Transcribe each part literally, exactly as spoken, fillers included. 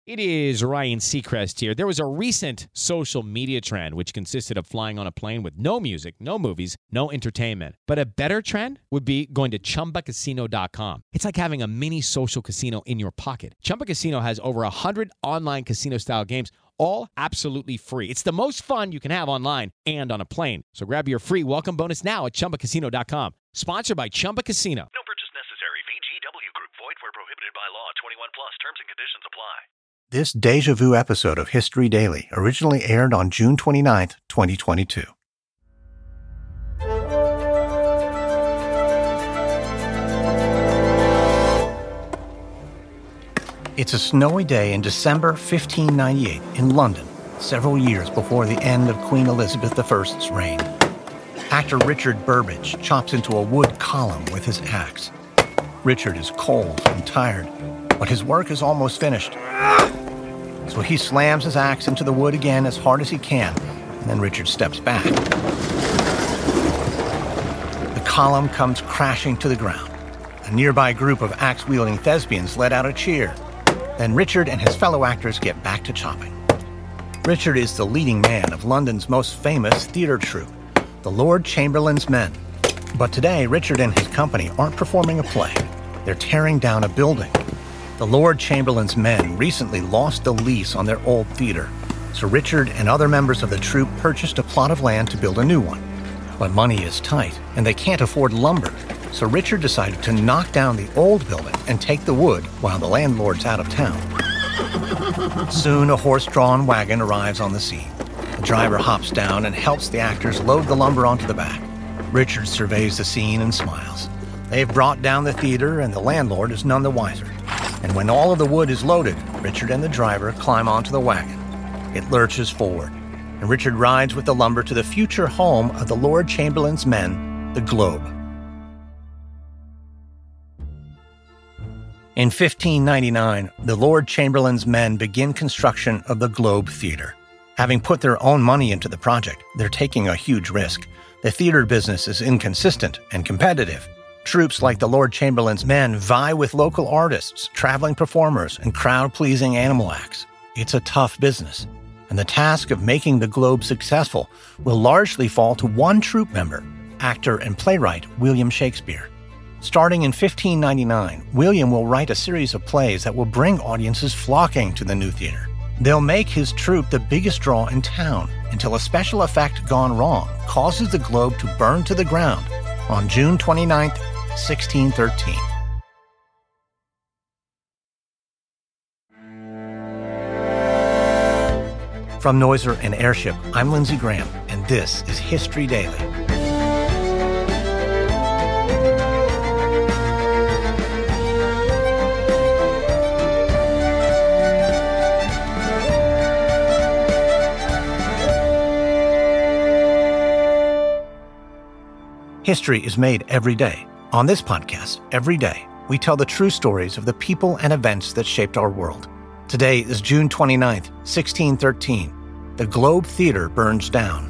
It is Ryan Seacrest here. There was a recent social media trend which consisted of flying on a plane with no music, no movies, no entertainment. But a better trend would be going to Chumba Casino dot com. It's like having a mini social casino in your pocket. Chumba Casino has over one hundred online casino-style games, all absolutely free. It's the most fun you can have online and on a plane. So grab your free welcome bonus now at Chumba Casino dot com. Sponsored by Chumba Casino. No purchase necessary. V G W Group. Void where prohibited by law. twenty-one plus. Terms and conditions apply. This Deja Vu episode of History Daily originally aired on June twenty-ninth, twenty twenty-two. It's a snowy day in December fifteen ninety-eight in London, several years before the end of Queen Elizabeth the First's reign. Actor Richard Burbage chops into a wood column with his axe. Richard is cold and tired, but his work is almost finished. So he slams his axe into the wood again as hard as he can, and then Richard steps back. The column comes crashing to the ground. A nearby group of axe-wielding thespians let out a cheer. Then Richard and his fellow actors get back to chopping. Richard is the leading man of London's most famous theater troupe, the Lord Chamberlain's Men. But today, Richard and his company aren't performing a play. They're tearing down a building. The Lord Chamberlain's Men recently lost the lease on their old theater, so Richard and other members of the troupe purchased a plot of land to build a new one. But money is tight, and they can't afford lumber, so Richard decided to knock down the old building and take the wood while the landlord's out of town. Soon, a horse-drawn wagon arrives on the scene. The driver hops down and helps the actors load the lumber onto the back. Richard surveys the scene and smiles. They've brought down the theater, and the landlord is none the wiser. And when all of the wood is loaded, Richard and the driver climb onto the wagon. It lurches forward, and Richard rides with the lumber to the future home of the Lord Chamberlain's Men, the Globe. In fifteen ninety-nine, the Lord Chamberlain's Men begin construction of the Globe Theatre. Having put their own money into the project, they're taking a huge risk. The theater business is inconsistent and competitive. Troupes like the Lord Chamberlain's Men vie with local artists, traveling performers, and crowd-pleasing animal acts. It's a tough business, and the task of making the Globe successful will largely fall to one troupe member, actor and playwright William Shakespeare. Starting in fifteen ninety-nine, William will write a series of plays that will bring audiences flocking to the new theater. They'll make his troupe the biggest draw in town until a special effect gone wrong causes the Globe to burn to the ground on June twenty-ninth, sixteen thirteen. From Noiser and Airship, I'm Lindsey Graham, and this is History Daily. History is made every day. On this podcast, every day, we tell the true stories of the people and events that shaped our world. Today is June twenty-ninth, sixteen thirteen. The Globe Theatre burns down.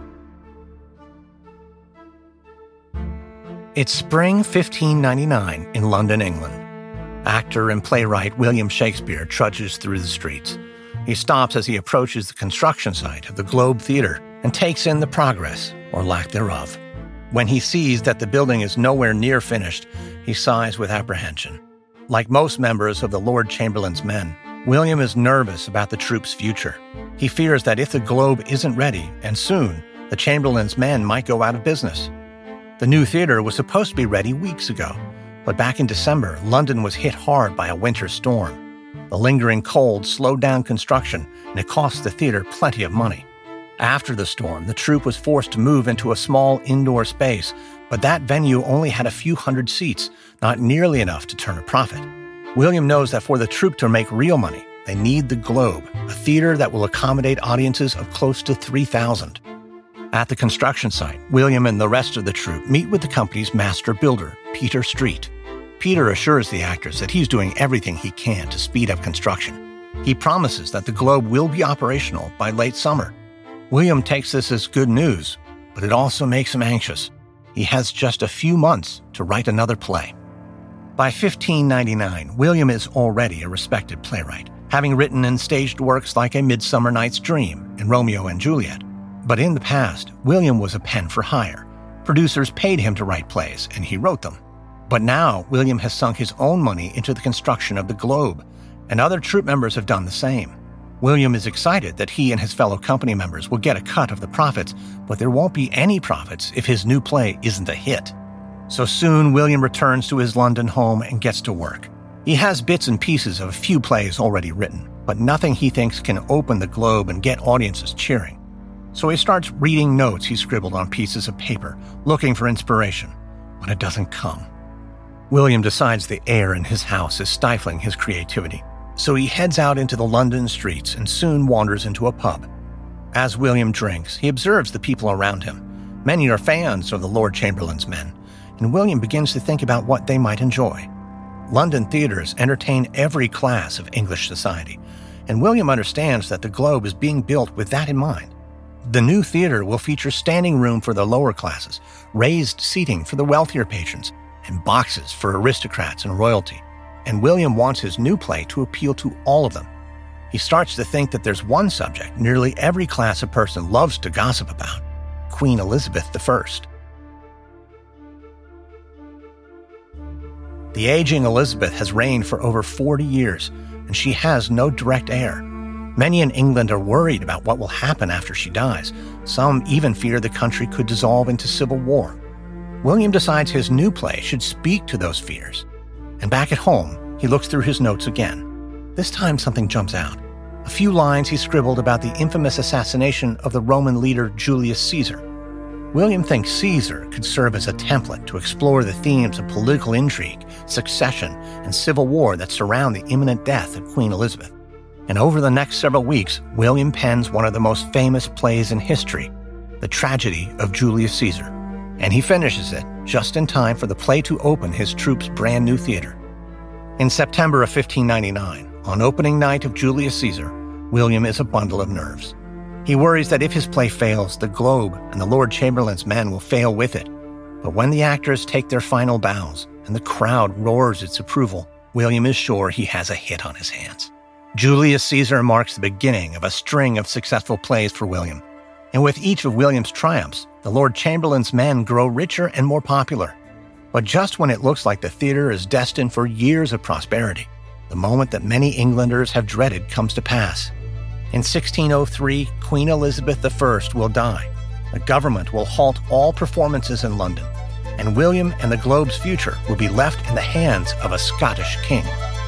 It's spring fifteen ninety-nine in London, England. Actor and playwright William Shakespeare trudges through the streets. He stops as he approaches the construction site of the Globe Theatre and takes in the progress, or lack thereof. When he sees that the building is nowhere near finished, he sighs with apprehension. Like most members of the Lord Chamberlain's Men, William is nervous about the troupe's future. He fears that if the Globe isn't ready, and soon, the Chamberlain's Men might go out of business. The new theater was supposed to be ready weeks ago, but back in December, London was hit hard by a winter storm. The lingering cold slowed down construction, and it cost the theater plenty of money. After the storm, the troupe was forced to move into a small indoor space, but that venue only had a few hundred seats, not nearly enough to turn a profit. William knows that for the troupe to make real money, they need the Globe, a theater that will accommodate audiences of close to three thousand. At the construction site, William and the rest of the troupe meet with the company's master builder, Peter Street. Peter assures the actors that he's doing everything he can to speed up construction. He promises that the Globe will be operational by late summer. William takes this as good news, but it also makes him anxious. He has just a few months to write another play. By fifteen ninety-nine, William is already a respected playwright, having written and staged works like A Midsummer Night's Dream and Romeo and Juliet. But in the past, William was a pen for hire. Producers paid him to write plays, and he wrote them. But now, William has sunk his own money into the construction of the Globe, and other troupe members have done the same. William is excited that he and his fellow company members will get a cut of the profits, but there won't be any profits if his new play isn't a hit. So soon, William returns to his London home and gets to work. He has bits and pieces of a few plays already written, but nothing he thinks can open the Globe and get audiences cheering. So he starts reading notes he scribbled on pieces of paper, looking for inspiration, but it doesn't come. William decides the air in his house is stifling his creativity, so he heads out into the London streets and soon wanders into a pub. As William drinks, he observes the people around him. Many are fans of the Lord Chamberlain's men, and William begins to think about what they might enjoy. London theaters entertain every class of English society, and William understands that the Globe is being built with that in mind. The new theater will feature standing room for the lower classes, raised seating for the wealthier patrons, and boxes for aristocrats and royalty. And William wants his new play to appeal to all of them. He starts to think that there's one subject nearly every class of person loves to gossip about: Queen Elizabeth the First. The aging Elizabeth has reigned for over forty years, and she has no direct heir. Many in England are worried about what will happen after she dies. Some even fear the country could dissolve into civil war. William decides his new play should speak to those fears. And back at home, he looks through his notes again. This time something jumps out. A few lines he scribbled about the infamous assassination of the Roman leader Julius Caesar. William thinks Caesar could serve as a template to explore the themes of political intrigue, succession, and civil war that surround the imminent death of Queen Elizabeth. And over the next several weeks, William pens one of the most famous plays in history, The Tragedy of Julius Caesar. And he finishes it just in time for the play to open his troupe's brand new theater. In September of fifteen ninety-nine, on opening night of Julius Caesar, William is a bundle of nerves. He worries that if his play fails, the Globe and the Lord Chamberlain's men will fail with it. But when the actors take their final bows and the crowd roars its approval, William is sure he has a hit on his hands. Julius Caesar marks the beginning of a string of successful plays for William. And with each of William's triumphs, the Lord Chamberlain's men grow richer and more popular. But just when it looks like the theater is destined for years of prosperity, the moment that many Englanders have dreaded comes to pass. In sixteen oh three, Queen Elizabeth the First will die. The government will halt all performances in London, and William and the Globe's future will be left in the hands of a Scottish king.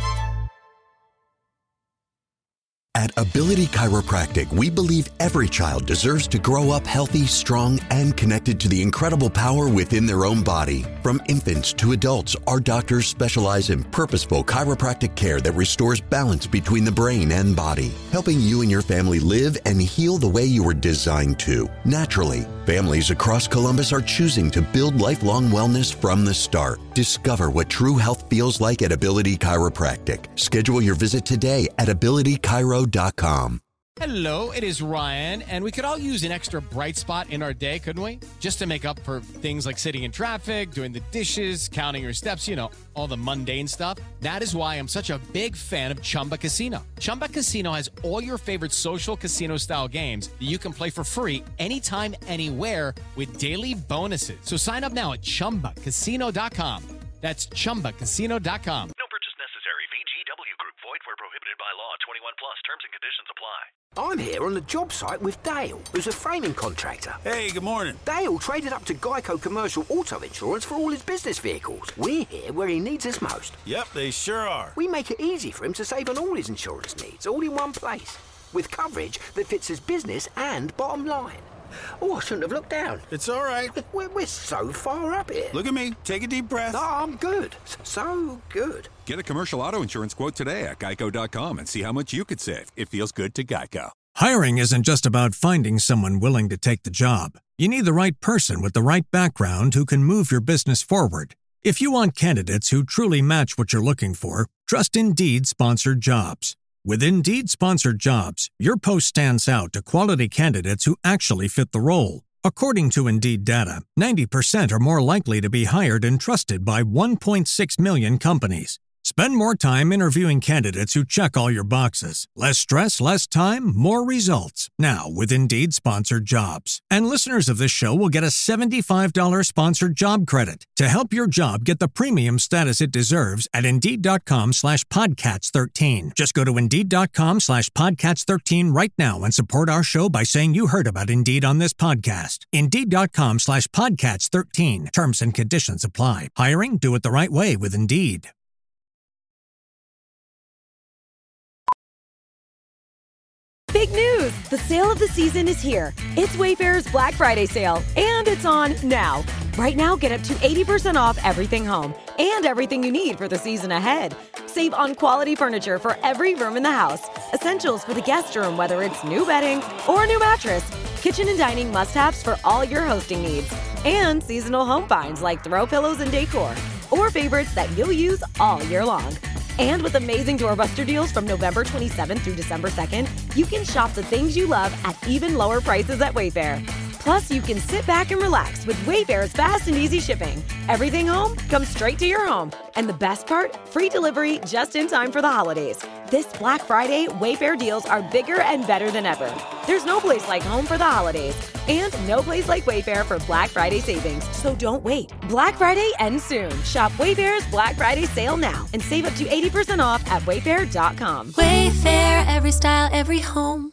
At Ability Chiropractic, we believe every child deserves to grow up healthy, strong, and connected to the incredible power within their own body. From infants to adults, our doctors specialize in purposeful chiropractic care that restores balance between the brain and body, helping you and your family live and heal the way you were designed to, naturally. Families across Columbus are choosing to build lifelong wellness from the start. Discover what true health feels like at Ability Chiropractic. Schedule your visit today at ability chiro dot com. Hello, it is Ryan, and we could all use an extra bright spot in our day, couldn't we? Just to make up for things like sitting in traffic, doing the dishes, counting your steps, you know, all the mundane stuff. That is why I'm such a big fan of Chumba Casino. Chumba Casino has all your favorite social casino-style games that you can play for free anytime, anywhere with daily bonuses. So sign up now at chumba casino dot com. That's chumba casino dot com. No purchase necessary. V G W Group. Void where prohibited by law. twenty-one plus. Terms and conditions apply. I'm here on the job site with Dale, who's a framing contractor. Hey, good morning. Dale traded up to Geico Commercial Auto Insurance for all his business vehicles. We're here where he needs us most. Yep, they sure are. We make it easy for him to save on all his insurance needs, all in one place, with coverage that fits his business and bottom line. Oh, I shouldn't have looked down. It's all right. We're, we're so far up here. Look at me. Take a deep breath. No, I'm good. So good. Get a commercial auto insurance quote today at geico dot com and see how much you could save. It feels good to Geico. Hiring isn't just about finding someone willing to take the job. You need the right person with the right background who can move your business forward. If you want candidates who truly match what you're looking for, trust Indeed Sponsored Jobs. With Indeed Sponsored Jobs, your post stands out to quality candidates who actually fit the role. According to Indeed data, ninety percent are more likely to be hired and trusted by one point six million companies. Spend more time interviewing candidates who check all your boxes. Less stress, less time, more results. Now, with Indeed sponsored jobs. And listeners of this show will get a seventy-five dollars sponsored job credit to help your job get the premium status it deserves at Indeed.com slash Podcats 13. Just go to Indeed.com slash Podcats 13 right now and support our show by saying you heard about Indeed on this podcast. Indeed.com slash Podcats 13. Terms and conditions apply. Hiring? Do it the right way with Indeed. Big news! The sale of the season is here. It's Wayfair's Black Friday sale, and it's on now. Right now, get up to eighty percent off everything home and everything you need for the season ahead. Save on quality furniture for every room in the house, essentials for the guest room, whether it's new bedding or a new mattress, kitchen and dining must-haves for all your hosting needs, and seasonal home finds like throw pillows and decor, or favorites that you'll use all year long. And with amazing doorbuster deals from November twenty-seventh through December second, you can shop the things you love at even lower prices at Wayfair. Plus, you can sit back and relax with Wayfair's fast and easy shipping. Everything home comes straight to your home. And the best part? Free delivery just in time for the holidays. This Black Friday, Wayfair deals are bigger and better than ever. There's no place like home for the holidays. And no place like Wayfair for Black Friday savings. So don't wait. Black Friday ends soon. Shop Wayfair's Black Friday sale now and save up to eighty percent off at wayfair dot com. Wayfair, every style, every home.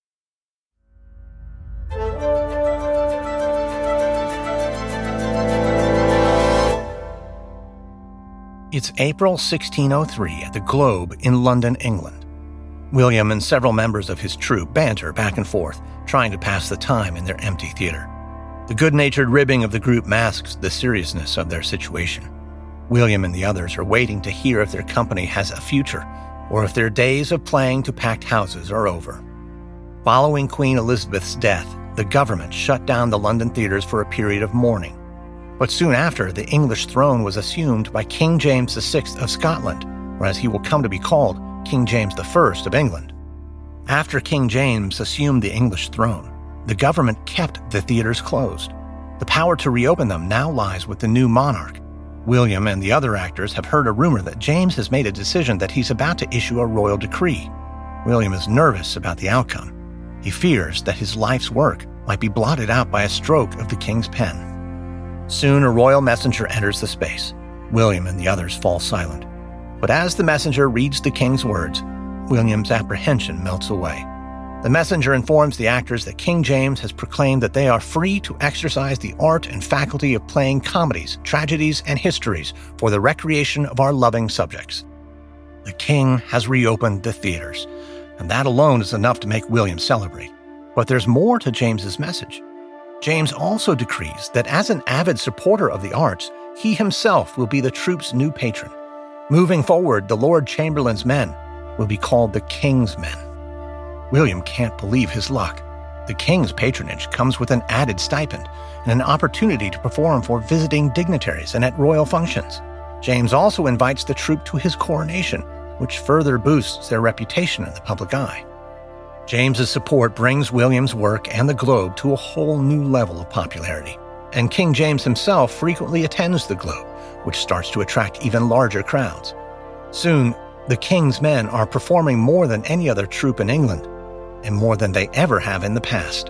It's April sixteen oh three at the Globe in London, England. William and several members of his troupe banter back and forth, trying to pass the time in their empty theater. The good-natured ribbing of the group masks the seriousness of their situation. William and the others are waiting to hear if their company has a future, or if their days of playing to packed houses are over. Following Queen Elizabeth's death, the government shut down the London theaters for a period of mourning. But soon after, the English throne was assumed by King James the Sixth of Scotland, or as he will come to be called, King James the First of England. After King James assumed the English throne, the government kept the theaters closed. The power to reopen them now lies with the new monarch. William and the other actors have heard a rumor that James has made a decision that he's about to issue a royal decree. William is nervous about the outcome. He fears that his life's work might be blotted out by a stroke of the king's pen. Soon a royal messenger enters the space. William and the others fall silent. But as the messenger reads the king's words, William's apprehension melts away. The messenger informs the actors that King James has proclaimed that they are free to exercise the art and faculty of playing comedies, tragedies, and histories for the recreation of our loving subjects. The king has reopened the theaters, and that alone is enough to make William celebrate. But there's more to James's message. James also decrees that as an avid supporter of the arts, he himself will be the troupe's new patron. Moving forward, the Lord Chamberlain's men will be called the King's Men. William can't believe his luck. The king's patronage comes with an added stipend and an opportunity to perform for visiting dignitaries and at royal functions. James also invites the troupe to his coronation, which further boosts their reputation in the public eye. James's support brings William's work and the Globe to a whole new level of popularity, and King James himself frequently attends the Globe, which starts to attract even larger crowds. Soon, the King's Men are performing more than any other troupe in England, and more than they ever have in the past.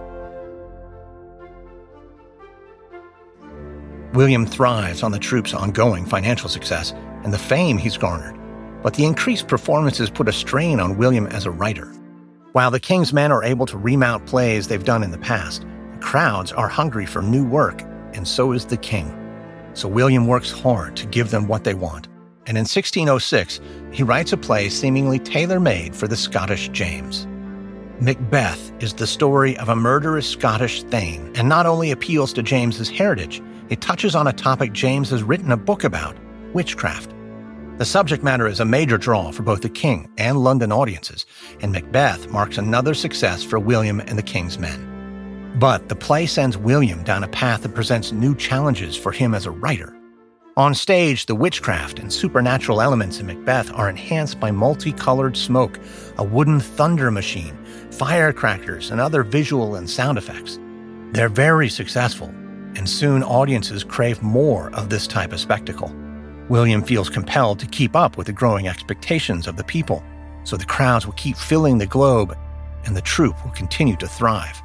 William thrives on the troupe's ongoing financial success and the fame he's garnered, but the increased performances put a strain on William as a writer. While the King's Men are able to remount plays they've done in the past, the crowds are hungry for new work, and so is the king. So William works hard to give them what they want, and in sixteen oh six, he writes a play seemingly tailor-made for the Scottish James. Macbeth is the story of a murderous Scottish thane, and not only appeals to James's heritage, it touches on a topic James has written a book about, witchcraft. The subject matter is a major draw for both the King and London audiences, and Macbeth marks another success for William and the King's Men. But the play sends William down a path that presents new challenges for him as a writer. On stage, the witchcraft and supernatural elements in Macbeth are enhanced by multicolored smoke, a wooden thunder machine, firecrackers, and other visual and sound effects. They're very successful, and soon audiences crave more of this type of spectacle. William feels compelled to keep up with the growing expectations of the people, so the crowds will keep filling the Globe, and the troupe will continue to thrive.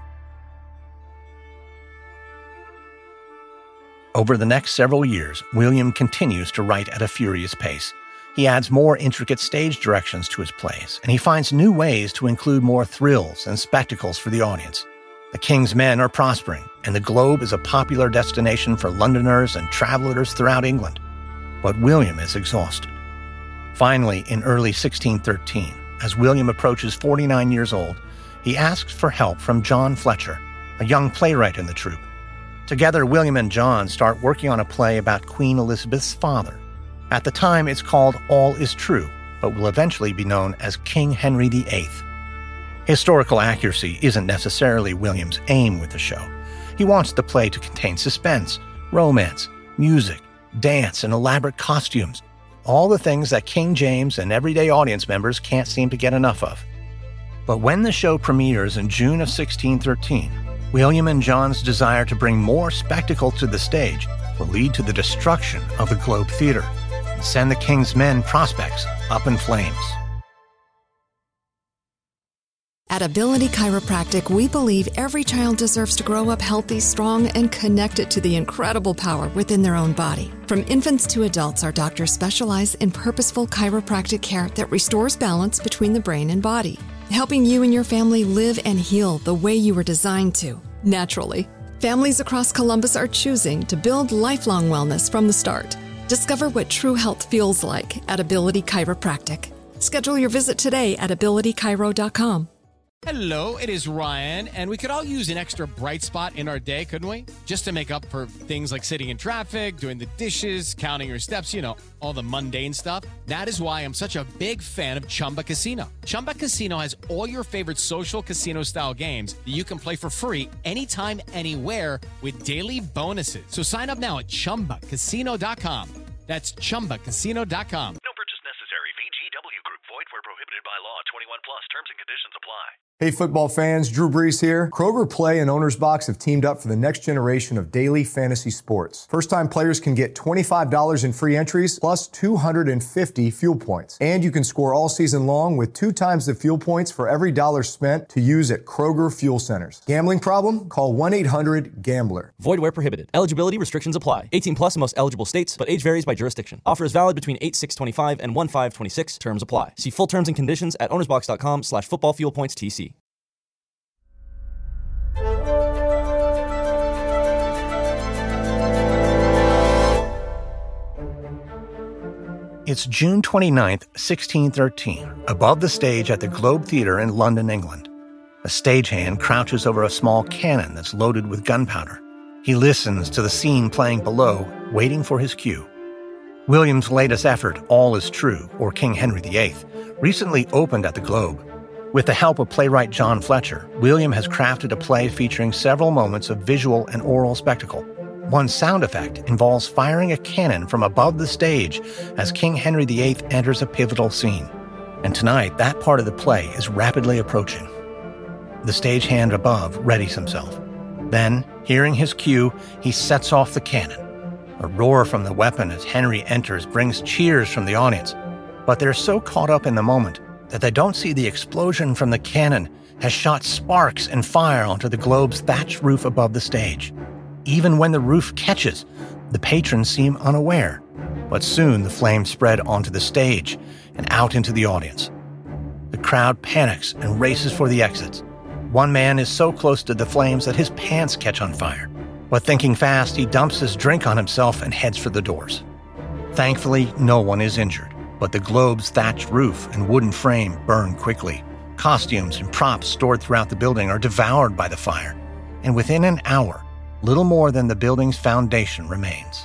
Over the next several years, William continues to write at a furious pace. He adds more intricate stage directions to his plays, and he finds new ways to include more thrills and spectacles for the audience. The King's Men are prospering, and the Globe is a popular destination for Londoners and travelers throughout England. But William is exhausted. Finally, in early sixteen thirteen, as William approaches forty-nine years old, he asks for help from John Fletcher, a young playwright in the troupe. Together, William and John start working on a play about Queen Elizabeth's father. At the time, it's called All Is True, but will eventually be known as King Henry the Eighth. Historical accuracy isn't necessarily William's aim with the show. He wants the play to contain suspense, romance, music, dance, and elaborate costumes, all the things that King James and everyday audience members can't seem to get enough of. But when the show premieres in June of sixteen thirteen, William and John's desire to bring more spectacle to the stage will lead to the destruction of the Globe Theatre and send the King's Men prospects up in flames. At Ability Chiropractic, we believe every child deserves to grow up healthy, strong, and connected to the incredible power within their own body. From infants to adults, our doctors specialize in purposeful chiropractic care that restores balance between the brain and body, helping you and your family live and heal the way you were designed to, naturally. Families across Columbus are choosing to build lifelong wellness from the start. Discover what true health feels like at Ability Chiropractic. Schedule your visit today at ability chiro dot com. Hello, it is Ryan, and we could all use an extra bright spot in our day, couldn't we? Just to make up for things like sitting in traffic, doing the dishes, counting your steps, you know, all the mundane stuff. That is why I'm such a big fan of Chumba Casino. Chumba Casino has all your favorite social casino-style games that you can play for free anytime, anywhere with daily bonuses. So sign up now at chumba casino dot com. That's chumba casino dot com. No purchase necessary. V G W Group. Void where prohibited by law. twenty-one plus. Terms and conditions apply. Hey football fans, Drew Brees here. Kroger Play and Owner's Box have teamed up for the next generation of daily fantasy sports. First-time players can get twenty-five dollars in free entries plus two hundred fifty fuel points. And you can score all season long with two times the fuel points for every dollar spent to use at Kroger Fuel Centers. Gambling problem? Call one eight hundred gambler. Void where prohibited. Eligibility restrictions apply. eighteen plus in most eligible states, but age varies by jurisdiction. Offer is valid between eight six twenty-five and one five twenty-six. Terms apply. See full terms and conditions at ownersbox.com slash football fuel points TC. It's June twenty-ninth, sixteen thirteen, above the stage at the Globe Theatre in London, England. A stagehand crouches over a small cannon that's loaded with gunpowder. He listens to the scene playing below, waiting for his cue. William's latest effort, All Is True, or King Henry the Eighth, recently opened at the Globe. With the help of playwright John Fletcher, William has crafted a play featuring several moments of visual and oral spectacle. One sound effect involves firing a cannon from above the stage as King Henry the Eighth enters a pivotal scene. And tonight, that part of the play is rapidly approaching. The stagehand above readies himself. Then, hearing his cue, he sets off the cannon. A roar from the weapon as Henry enters brings cheers from the audience. But they're so caught up in the moment that they don't see the explosion from the cannon has shot sparks and fire onto the Globe's thatched roof above the stage. Even when the roof catches, the patrons seem unaware. But soon the flames spread onto the stage and out into the audience. The crowd panics and races for the exits. One man is so close to the flames that his pants catch on fire. But thinking fast, he dumps his drink on himself and heads for the doors. Thankfully, no one is injured, but the Globe's thatched roof and wooden frame burn quickly. Costumes and props stored throughout the building are devoured by the fire. And within an hour, little more than the building's foundation remains.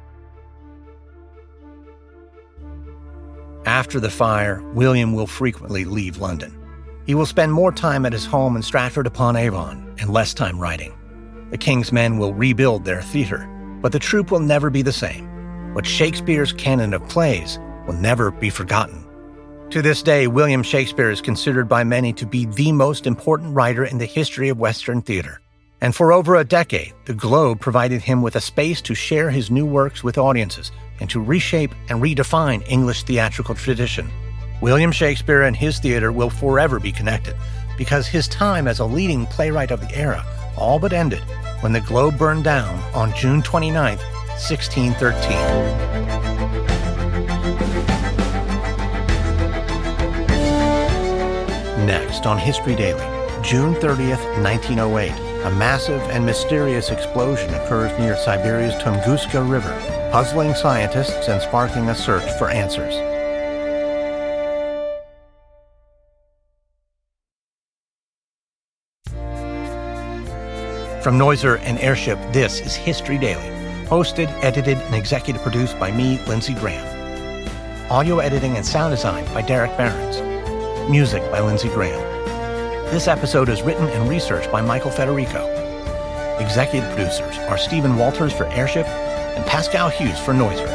After the fire, William will frequently leave London. He will spend more time at his home in Stratford-upon-Avon and less time writing. The King's Men will rebuild their theatre, but the troupe will never be the same. But Shakespeare's canon of plays will never be forgotten. To this day, William Shakespeare is considered by many to be the most important writer in the history of Western theatre. And for over a decade, the Globe provided him with a space to share his new works with audiences and to reshape and redefine English theatrical tradition. William Shakespeare and his theater will forever be connected because his time as a leading playwright of the era all but ended when the Globe burned down on June twenty-ninth, sixteen thirteen. Next on History Daily, June thirtieth, nineteen oh eight, a massive and mysterious explosion occurs near Siberia's Tunguska River, puzzling scientists and sparking a search for answers. From Noiser and Airship, this is History Daily, hosted, edited, and executive produced by me, Lindsey Graham. Audio editing and sound design by Derek Behrens. Music by Lindsey Graham. This episode is written and researched by Michael Federico. Executive producers are Stephen Walters for Airship and Pascal Hughes for Noiser.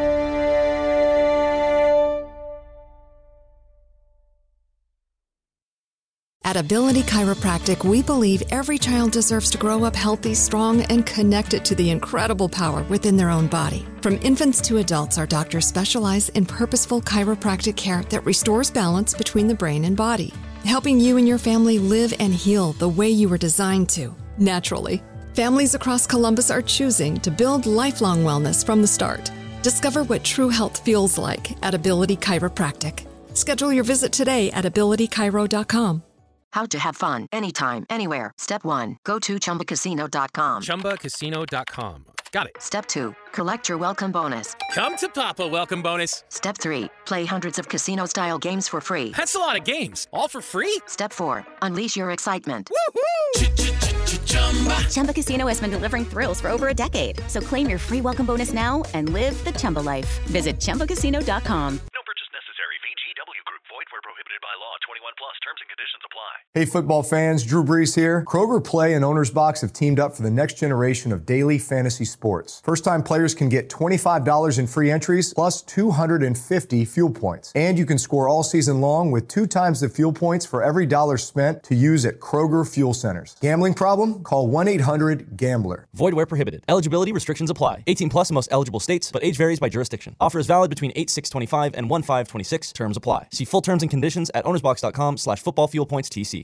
At Ability Chiropractic, we believe every child deserves to grow up healthy, strong, and connected to the incredible power within their own body. From infants to adults, our doctors specialize in purposeful chiropractic care that restores balance between the brain and body, helping you and your family live and heal the way you were designed to, naturally. Families across Columbus are choosing to build lifelong wellness from the start. Discover what true health feels like at Ability Chiropractic. Schedule your visit today at ability chiro dot com. How to have fun anytime, anywhere. Step one, go to chumba casino dot com. chumba casino dot com. Got it. Step two, collect your welcome bonus. Come to Papa welcome bonus. Step three, play hundreds of casino-style games for free. That's a lot of games, all for free? Step four, unleash your excitement. Woohoo! Chumba Casino has been delivering thrills for over a decade. So claim your free welcome bonus now and live the Chumba life. Visit chumba casino dot com. No purchase necessary. V G W Group. Void where prohibited by law. twenty-one plus. Terms and conditions apply. Hey football fans, Drew Brees here. Kroger Play and Owner's Box have teamed up for the next generation of daily fantasy sports. First-time players can get twenty-five dollars in free entries plus two hundred fifty fuel points. And you can score all season long with two times the fuel points for every dollar spent to use at Kroger Fuel Centers. Gambling problem? Call one eight hundred gambler. Void where prohibited. Eligibility restrictions apply. eighteen plus in most eligible states, but age varies by jurisdiction. Offer is valid between eight six twenty-five and one five twenty-six. Terms apply. See full terms and conditions at ownersbox dot com slash football fuel points T C.